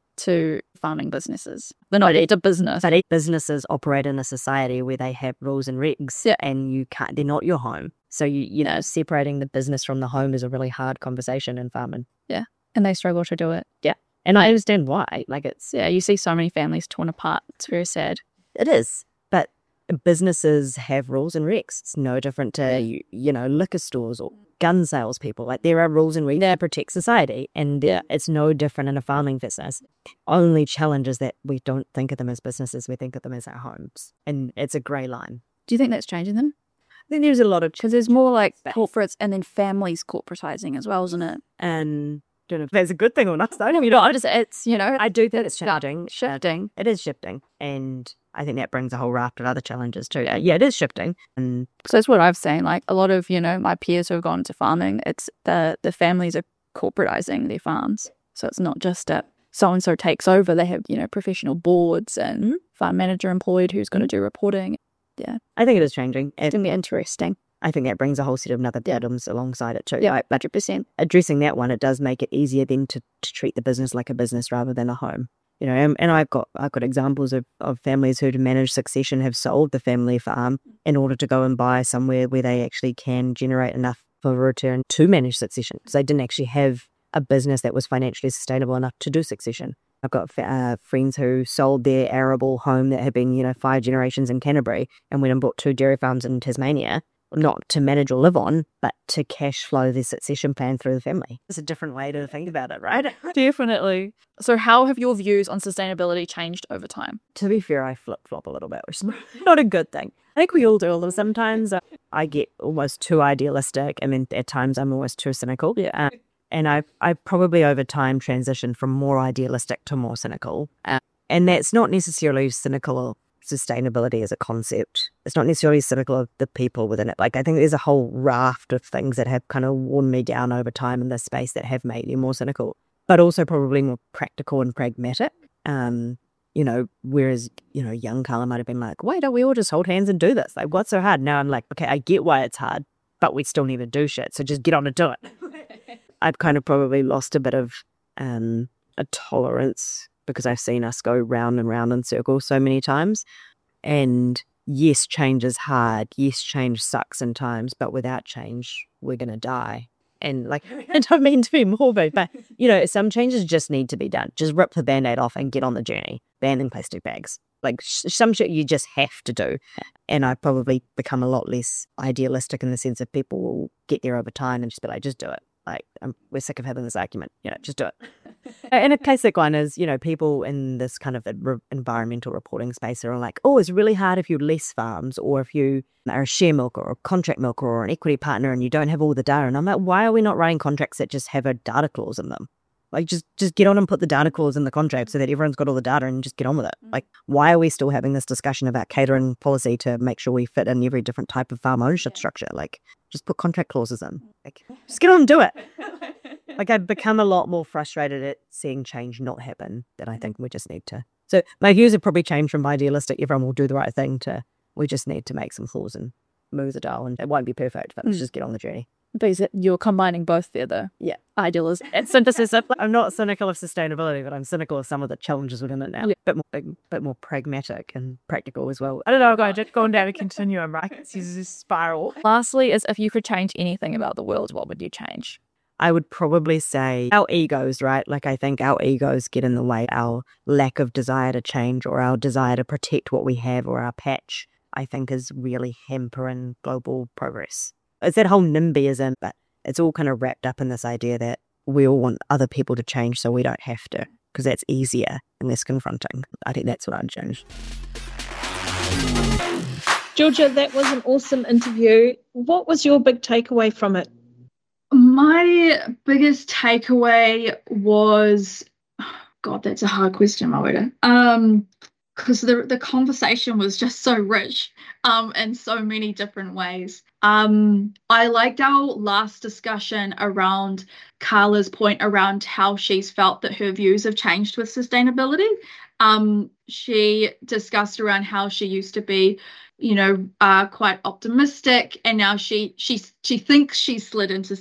to farming businesses. They're not a business. But businesses operate in a society where they have rules and regs, and they're not your home. So you know, separating the business from the home is a really hard conversation in farming. Yeah, and they struggle to do it. Yeah, and I understand why. Like, it's you see so many families torn apart. It's very sad. It is, but businesses have rules and regs. It's no different to you know, liquor stores or gun salespeople. Like, there are rules and regs that protect society, and it's no different in a farming business. Only challenge is that we don't think of them as businesses; we think of them as our homes, and it's a grey line. Do you think that's changing them? I think there's a lot of, because there's more like corporates and then families corporatizing as well, isn't it? And I don't know if that's a good thing or not. I mean, it's you know, I do think it's shifting. It is shifting, and I think that brings a whole raft of other challenges too. Yeah, it is shifting, and so that's what I've seen. Like, a lot of, you know, my peers who have gone to farming, it's the families are corporatizing their farms. So it's not just that so and so takes over. They have, you know, professional boards and farm manager employed who's going to do reporting. Yeah, I think it is changing. It's going to be interesting. I think that brings a whole set of other problems alongside it too. Yeah, 100%. Addressing that one, it does make it easier then to treat the business like a business rather than a home. You know, and I've got examples of families who, to manage succession, have sold the family farm in order to go and buy somewhere where they actually can generate enough for a return to manage succession, because they didn't actually have a business that was financially sustainable enough to do succession. I've got friends who sold their arable home that had been, you know, 5 generations in Canterbury and went and bought 2 dairy farms in Tasmania, not to manage or live on, but to cash flow their succession plan through the family. It's a different way to think about it, right? Definitely. So how have your views on sustainability changed over time? To be fair, I flip-flop a little bit, which is not a good thing. I think we all do a little sometimes. I get almost too idealistic, and then at times I'm almost too cynical. Yeah. And I probably over time transitioned from more idealistic to more cynical. And that's not necessarily cynical of sustainability as a concept. It's not necessarily cynical of the people within it. Like, I think there's a whole raft of things that have kind of worn me down over time in this space that have made me more cynical, but also probably more practical and pragmatic. You know, whereas, you know, young Carla might have been like, why don't we all just hold hands and do this? Like, what's so hard? Now I'm like, okay, I get why it's hard, but we still need to do shit. So just get on and do it. I've kind of probably lost a bit of a tolerance, because I've seen us go round and round in circles so many times. And yes, change is hard. Yes, change sucks in times, but without change, we're going to die. And like, I don't mean to be morbid, but you know, some changes just need to be done. Just rip the Band-Aid off and get on the journey. Banning plastic bags. Like, some shit you just have to do. And I've probably become a lot less idealistic in the sense of people will get there over time and just be like, just do it. Like, we're sick of having this argument, you know, just do it. And a classic one is, you know, people in this kind of environmental reporting space are like, oh, it's really hard if you're less farms, or if you are a share milker or a contract milker or an equity partner and you don't have all the data. And I'm like, why are we not writing contracts that just have a data clause in them? Like, just get on and put the data clause in the contract so that everyone's got all the data and just get on with it. Like, why are we still having this discussion about catering policy to make sure we fit in every different type of farm ownership structure? Like, just put contract clauses in. Like, just get on and do it. Like, I've become a lot more frustrated at seeing change not happen than I think we just need to. So my views have probably changed from idealistic, everyone will do the right thing, to we just need to make some calls and move the dial, and it won't be perfect, but let's just get on the journey. Because you're combining both there, though. Yeah. Idealism and synthesis. I'm not cynical of sustainability, but I'm cynical of some of the challenges within it now. Yeah. Bit more pragmatic and practical as well. I don't know, guys, just going down a continuum, right? It's this spiral. Lastly, is if you could change anything about the world, what would you change? I would probably say our egos, right? Like, I think our egos get in the way. Our lack of desire to change, or our desire to protect what we have, or our patch, I think is really hampering global progress. It's that whole NIMBYism, but it's all kind of wrapped up in this idea that we all want other people to change so we don't have to, because that's easier and less confronting. I think that's what I'd change. Georgia, that was an awesome interview. What was your big takeaway from it? My biggest takeaway was, God, that's a hard question, Mawera. Because the conversation was just so rich in so many different ways. I liked our last discussion around Carla's point around how she's felt that her views have changed with sustainability. She discussed around how she used to be, quite optimistic, and now she thinks she's slid into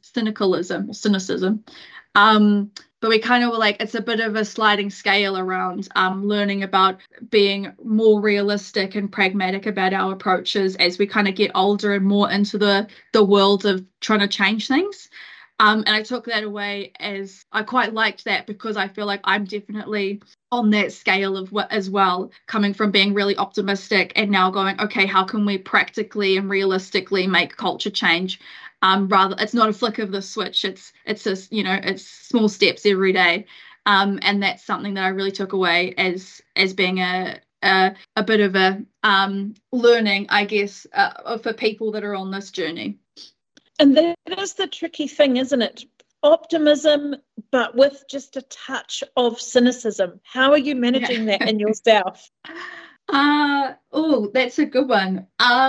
cynicism. But we kind of were like, it's a bit of a sliding scale around learning about being more realistic and pragmatic about our approaches as we kind of get older and more into the world of trying to change things. And I took that away as I quite liked that, because I feel like I'm definitely on that scale of what as well, coming from being really optimistic and now going, okay, how can we practically and realistically make culture change? Rather, it's not a flick of the switch. It's just, it's small steps every day. And that's something that I really took away as being a bit of a learning, I guess, for people that are on this journey. And that is the tricky thing, isn't it? Optimism, but with just a touch of cynicism. How are you managing that in yourself? Oh, that's a good one.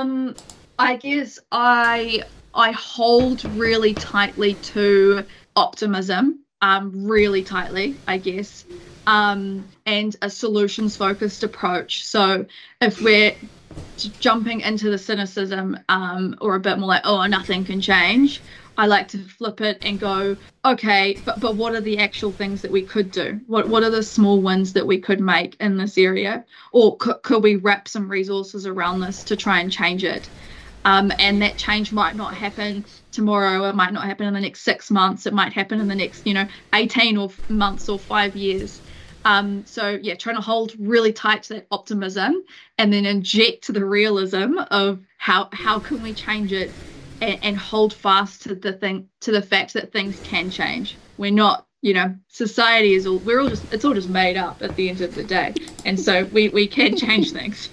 I guess I hold really tightly to optimism, really tightly, I guess, and a solutions-focused approach. So if we're jumping into the cynicism or a bit more like, oh, nothing can change, I like to flip it and go, okay, but what are the actual things that we could do? What are the small wins that we could make in this area? Or could we wrap some resources around this to try and change it? And that change might not happen tomorrow. It might not happen in the next 6 months. It might happen in the next, 18 months or 5 years. So trying to hold really tight to that optimism and then inject the realism of how can we change it, and hold fast to the fact that things can change. We're not, society is it's all just made up at the end of the day. And so we can change things.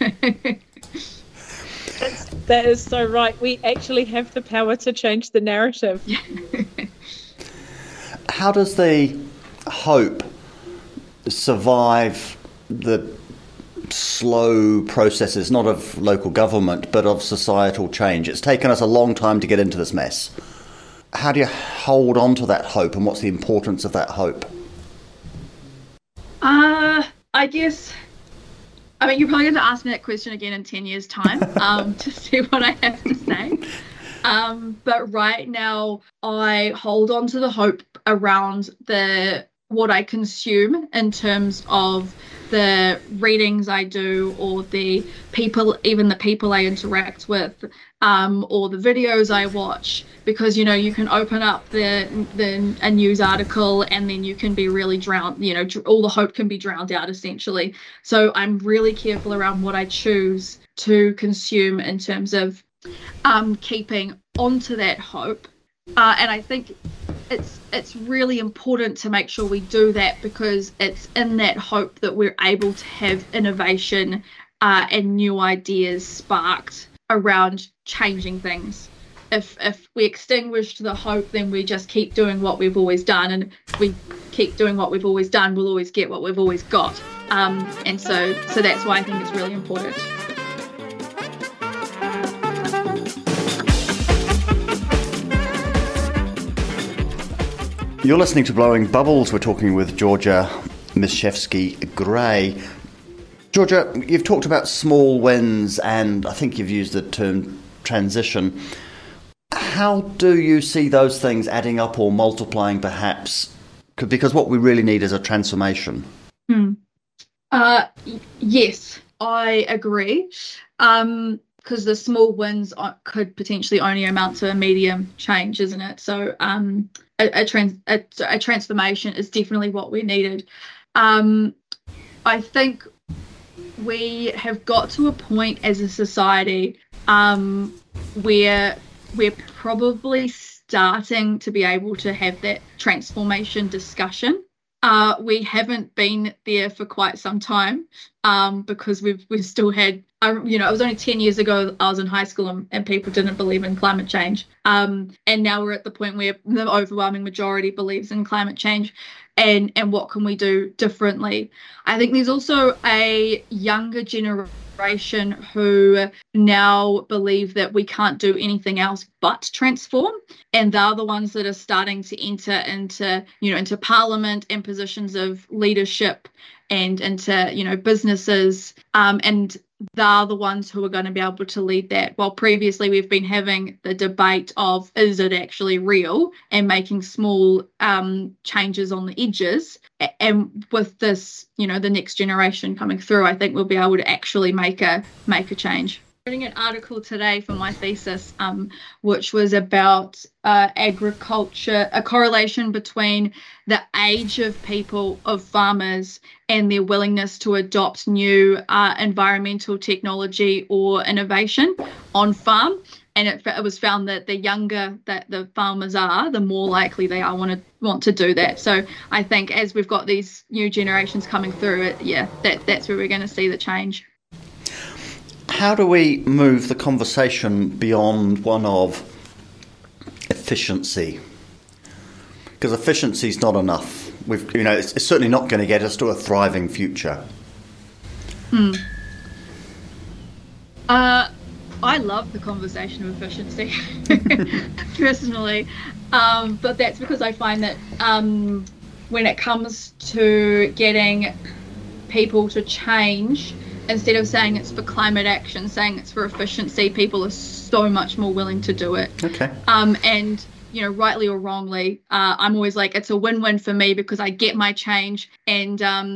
That is so right. We actually have the power to change the narrative. How does the hope survive the slow processes, not of local government, but of societal change? It's taken us a long time to get into this mess. How do you hold on to that hope, and what's the importance of that hope? I guess... you're probably going to ask me that question again in 10 years' time to see what I have to say. But right now, I hold on to the hope around what I consume in terms of the readings I do, or the people I interact with, or the videos I watch, because you can open up a news article and then you can be really drowned, all the hope can be drowned out essentially. So I'm really careful around what I choose to consume in terms of keeping onto that hope, and I think it's really important to make sure we do that, because it's in that hope that we're able to have innovation and new ideas sparked around changing things. If we extinguished the hope, then we just keep doing what we've always done, and if we keep doing what we've always done, we'll always get what we've always got. And so that's why I think it's really important. You're listening to Blowing Bubbles. We're talking with Georgia Misiewski-Gray. Georgia, you've talked about small wins and I think you've used the term transition. How do you see those things adding up or multiplying perhaps? Because what we really need is a transformation. Yes, I agree. Because the small wins could potentially only amount to a medium change, isn't it? So a transformation is definitely what we needed. I think we have got to a point as a society where we're probably starting to be able to have that transformation discussion. We haven't been there for quite some time because we've still had, it was only 10 years ago I was in high school and people didn't believe in climate change. And now we're at the point where the overwhelming majority believes in climate change. And what can we do differently? I think there's also a younger generation who now believe that we can't do anything else but transform, and they're the ones that are starting to enter into parliament and positions of leadership and into businesses, and they're the ones who are going to be able to lead that. While previously we've been having the debate of is it actually real and making small changes on the edges. And with this, the next generation coming through, I think we'll be able to actually make a change. Reading an article today for my thesis, which was about agriculture, a correlation between the age of farmers and their willingness to adopt new environmental technology or innovation on farm. And it was found that the younger that the farmers are, the more likely they are want to do that. So I think as we've got these new generations coming through, that's where we're going to see the change. How do we move the conversation beyond one of efficiency? Because efficiency is not enough. It's certainly not going to get us to a thriving future. I love the conversation of efficiency, personally, but that's because I find that when it comes to getting people to change, instead of saying it's for climate action, saying it's for efficiency, people are so much more willing to do it. Okay. And rightly or wrongly, I'm always like, it's a win-win for me because I get my change and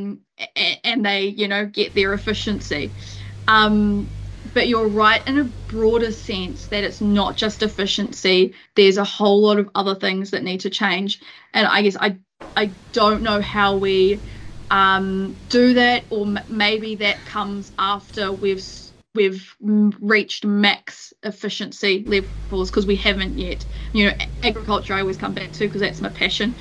they get their efficiency. But you're right in a broader sense that it's not just efficiency. There's a whole lot of other things that need to change, and I guess I don't know how we do that, or maybe that comes after we've reached max efficiency levels, because we haven't yet. Agriculture I always come back to because that's my passion.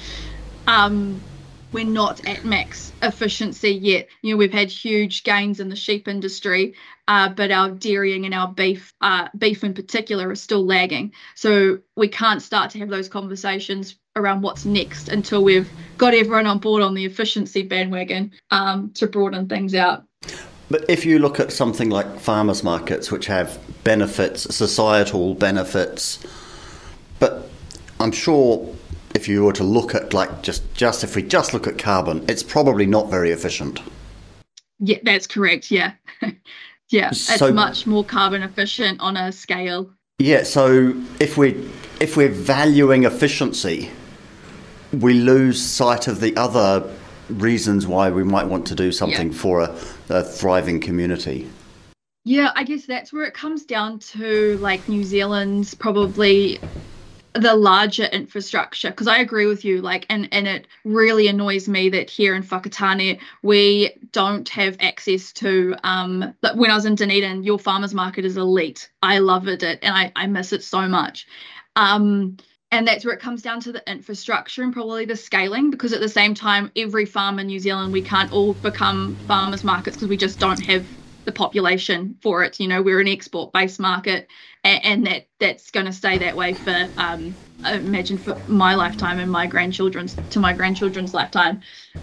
We're not at max efficiency yet. We've had huge gains in the sheep industry, but our dairying and our beef in particular is still lagging. So we can't start to have those conversations around what's next until we've got everyone on board on the efficiency bandwagon to broaden things out. But if you look at something like farmers markets, which have benefits, societal benefits, but I'm sure if you were to look at if we just look at carbon, it's probably not very efficient. Yeah, that's correct. Yeah. Yeah, it's much more carbon efficient on a scale. Yeah, so if we're valuing efficiency, we lose sight of the other reasons why we might want to do something for a thriving community. Yeah, I guess that's where it comes down to, like, New Zealand's probably the larger infrastructure, because I agree with you, and it really annoys me that here in Whakatane we don't have access to when I was in Dunedin, your farmers market is elite. I love it and I miss it so much, and that's where it comes down to the infrastructure and probably the scaling, because at the same time every farm in New Zealand, we can't all become farmers markets because we just don't have the population for it. We're an export-based market, and that's going to stay that way for I imagine for my lifetime and my grandchildren's lifetime.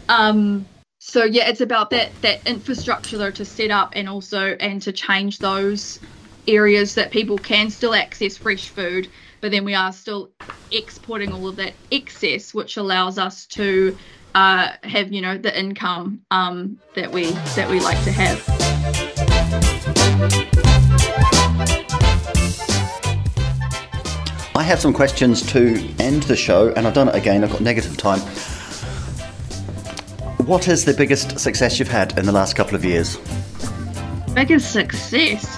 So yeah, it's about that infrastructure though to set up and to change those areas that people can still access fresh food, but then we are still exporting all of that excess, which allows us to have, the income that we like to have. I have some questions to end the show, and I've done it again. I've got negative time. What is the biggest success you've had in the last couple of years? Biggest success?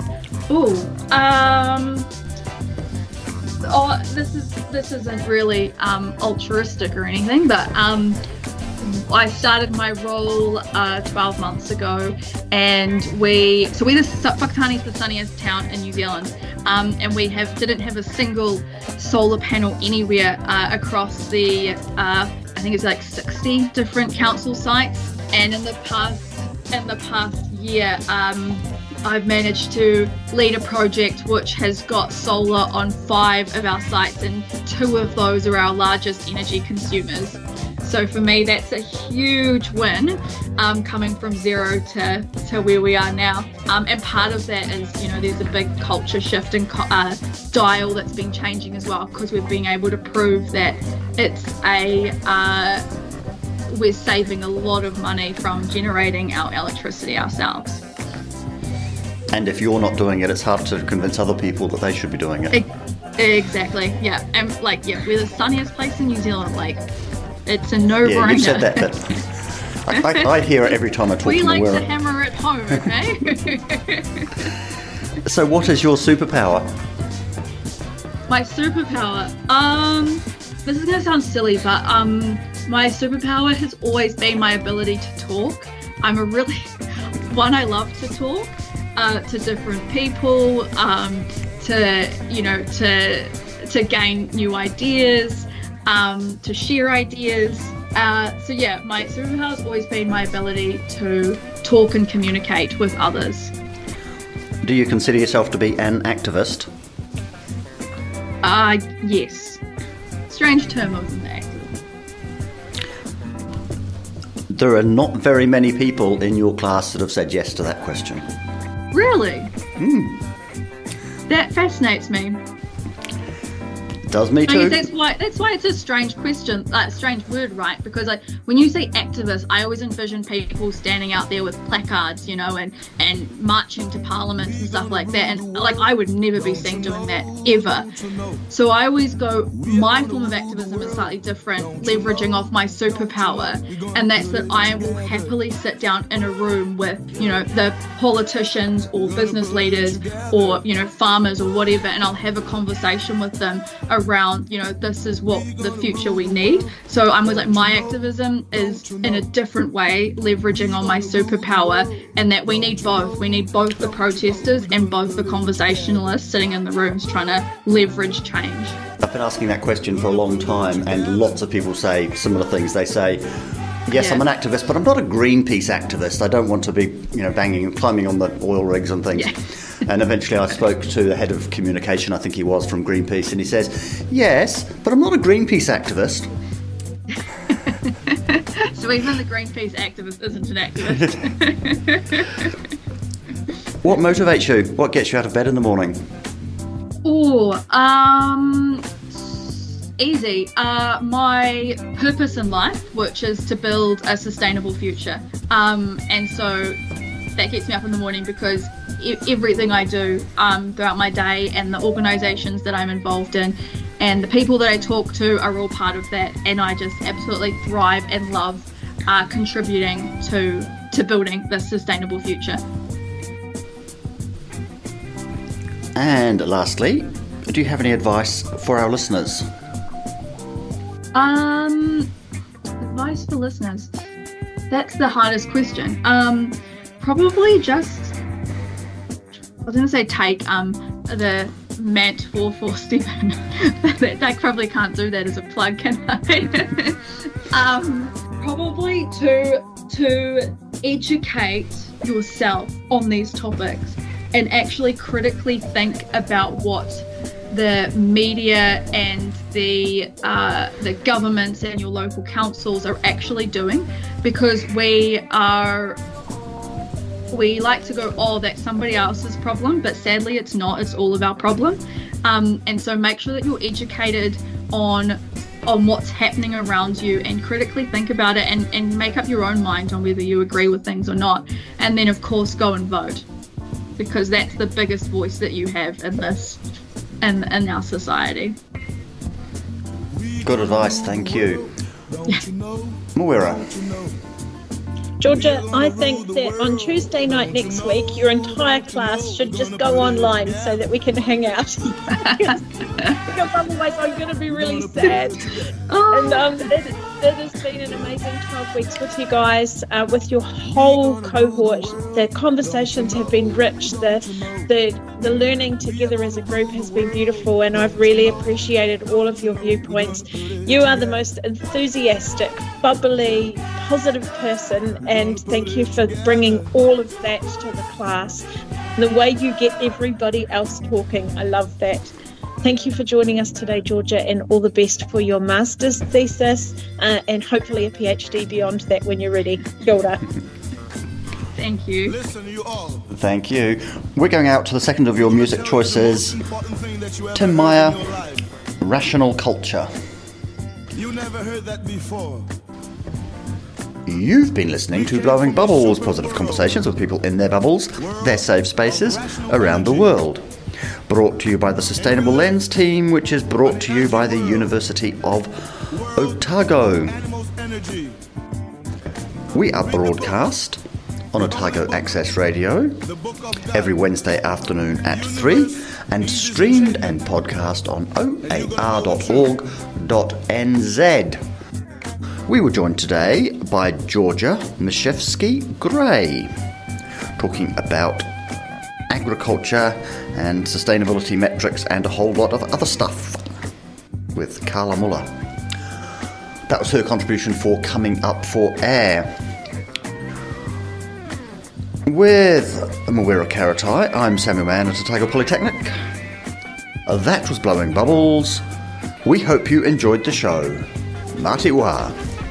This isn't really altruistic or anything, but I started my role 12 months ago, and Whakatane is the sunniest town in New Zealand, and we didn't have a single solar panel anywhere across the I think it's like 60 different council sites. And in the past year, I've managed to lead a project which has got solar on 5 of our sites, and 2 of those are our largest energy consumers. So for me, that's a huge win, coming from 0 to where we are now. And part of that is, there's a big culture shift and dial that's been changing as well, because we've been able to prove that we're saving a lot of money from generating our electricity ourselves. And if you're not doing it, it's hard to convince other people that they should be doing it. Exactly, yeah. And we're the sunniest place in New Zealand. It's a no-brainer. Yeah, you've said that, but I hear it every time I talk to We like Mawera. to hammer at home, okay? So what is your superpower? My superpower? This is going to sound silly, but my superpower has always been my ability to talk. I love to talk to different people, to gain new ideas, to share ideas. My superpower has always been my ability to talk and communicate with others. Do you consider yourself to be an activist? Yes. Strange term of an activist. There are not very many people in your class that have said yes to that question. Really? That fascinates me. Does me too. I guess that's why it's a strange question, strange word, right? Because when you say activist, I always envision people standing out there with placards, and marching to parliaments and stuff like that. And I would never be seen doing that ever. So I always go, my form of activism is slightly different, leveraging off my superpower, and that's that I will happily sit down in a room with, the politicians or business leaders or, farmers or whatever, and I'll have a conversation with them around, this is what the future we need. So I'm always my activism is in a different way, leveraging on my superpower, and that we need both. We need both the protesters and both the conversationalists sitting in the rooms trying to leverage change. I've been asking that question for a long time, and lots of people say similar things. They say, yes, I'm an activist, but I'm not a Greenpeace activist. I don't want to be, banging and climbing on the oil rigs and things. Yeah. And eventually I spoke to the head of communication, I think he was, from Greenpeace, and he says, yes, but I'm not a Greenpeace activist. So even the Greenpeace activist isn't an activist. What motivates you? What gets you out of bed in the morning? Easy. My purpose in life, which is to build a sustainable future. And so that gets me up in the morning, because everything I do throughout my day, and the organisations that I'm involved in and the people that I talk to are all part of that, and I just absolutely thrive and love contributing to building this sustainable future. And lastly, do you have any advice for our listeners? Advice for listeners? That's the hardest question. Probably just, I was going to say take the Mant 447. I probably can't do that as a plug, can I? Probably to educate yourself on these topics and actually critically think about what the media and the governments and your local councils are actually doing, because we like to go, oh, that's somebody else's problem, but sadly it's not. It's all of our problem. And so make sure that you're educated on what's happening around you, and critically think about it, and make up your own mind on whether you agree with things or not. And then of course go and vote, because that's the biggest voice that you have in this, in our society. Good advice, thank you. Moira. Georgia, I think that on Tuesday night next week, your entire class should just go online so that we can hang out. because otherwise I'm going to be really sad. And it has been an amazing 12 weeks with you guys, with your whole cohort. The conversations have been rich. The learning together as a group has been beautiful, and I've really appreciated all of your viewpoints. You are the most enthusiastic, bubbly, positive person, and thank you for bringing all of that to the class. The way you get everybody else talking, I love that. Thank you for joining us today, Georgia, and all the best for your master's thesis, and hopefully a PhD beyond that when you're ready. Kia ora. Thank you. Thank you. We're going out to the second of your music choices, Tim Meyer, Rational Culture. You never heard that before. You've been listening to Blowing Bubbles, positive conversations with people in their bubbles, their safe spaces, around the world. Brought to you by the Sustainable Lens team, which is brought to you by the University of Otago. We are broadcast on Otago Access Radio every Wednesday afternoon at 3, and streamed and podcast on oar.org.nz. We were joined today by Georgia Misiewski-Gray, talking about agriculture and sustainability metrics and a whole lot of other stuff with Carla Muller. That was her contribution for Coming Up for Air. With Moira Karatai, I'm Samuel Mann at Otago Polytechnic. That was Blowing Bubbles. We hope you enjoyed the show. Mā te wā.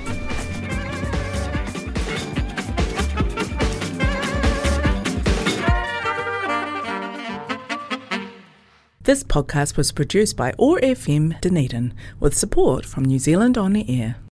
This podcast was produced by OAR FM Dunedin with support from New Zealand On the Air.